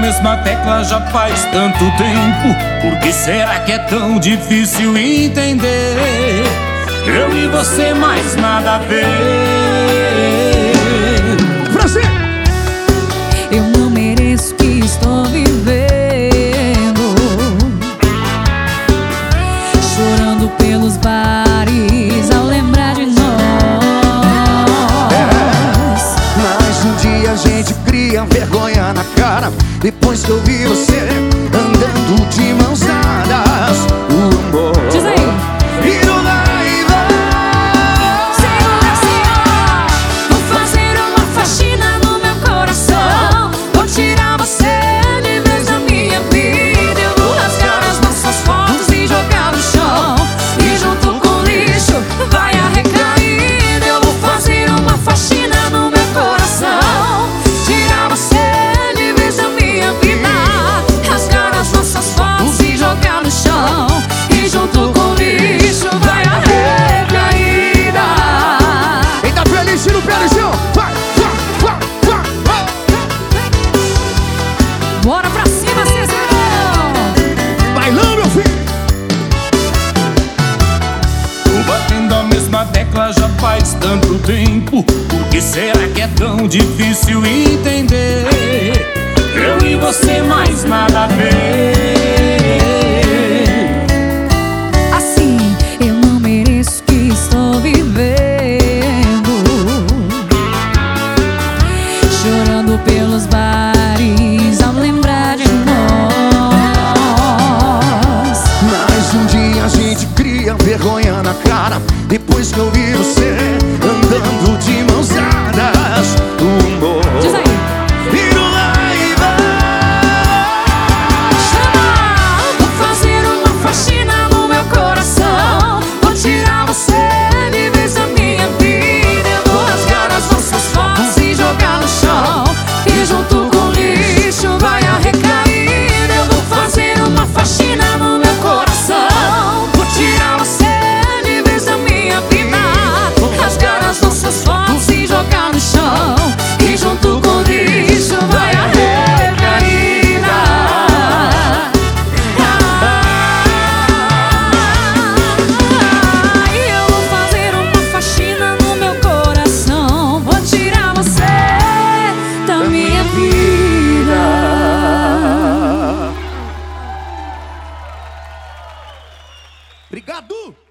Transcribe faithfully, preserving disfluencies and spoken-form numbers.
mesma tecla já faz tanto tempo. Por que será que é tão difícil entender? Eu e você, mais nada a ver. Brasil! Eu não mereço o que estou vivendo, chorando pelos bares ao lembrar de nós. Mais um dia a gente cria vergonha na cara, depois que eu vi você andando de mãos dadas. O amor Diz aí. virou raiva. Senhor, Senhor, vou fazer uma faxina no meu coração. Vou tirar você de vez da minha vida. Eu vou rasgar as nossas fotos e jogar no chão, e junto com o lixo vai a recaída. Eu vou fazer uma faxina no meu coração, tirar você de vez da minha vida, rasgar as nossas fotos e jogar no chão, e junto com o lixo vai a recaída. Eita, feliz, tira o pé no chão. Vai, vai, vai, vai, vai. Bora pra cima, Cezarão! Bailão, meu filho. Tô batendo a mesma tecla já faz tanto tempo. Por que será que é tão difícil entender? Eu e você, mais nada a ver. Assim, eu não mereço o que estou vivendo, chorando pelos bares ao lembrar de nós. Mais um dia a gente cria vergonha na cara, depois que eu vi você andando de mãos dadas. O amor Diz aí. virou raiva. Chama! Vou fazer uma faxina no meu coração, vou tirar você de vez da minha vida. Eu vou rasgar as nossas fotos e jogar no chão, e junto com o lixo vai a recaída. Eu vou fazer uma faxina no meu coração, vou tirar você de vez da minha vida, rasgar as nossas fotos e jogar no chão, e junto com o lixo vai a recaída. E eu vou fazer uma faxina no meu coração, vou tirar você da minha vida. Obrigado.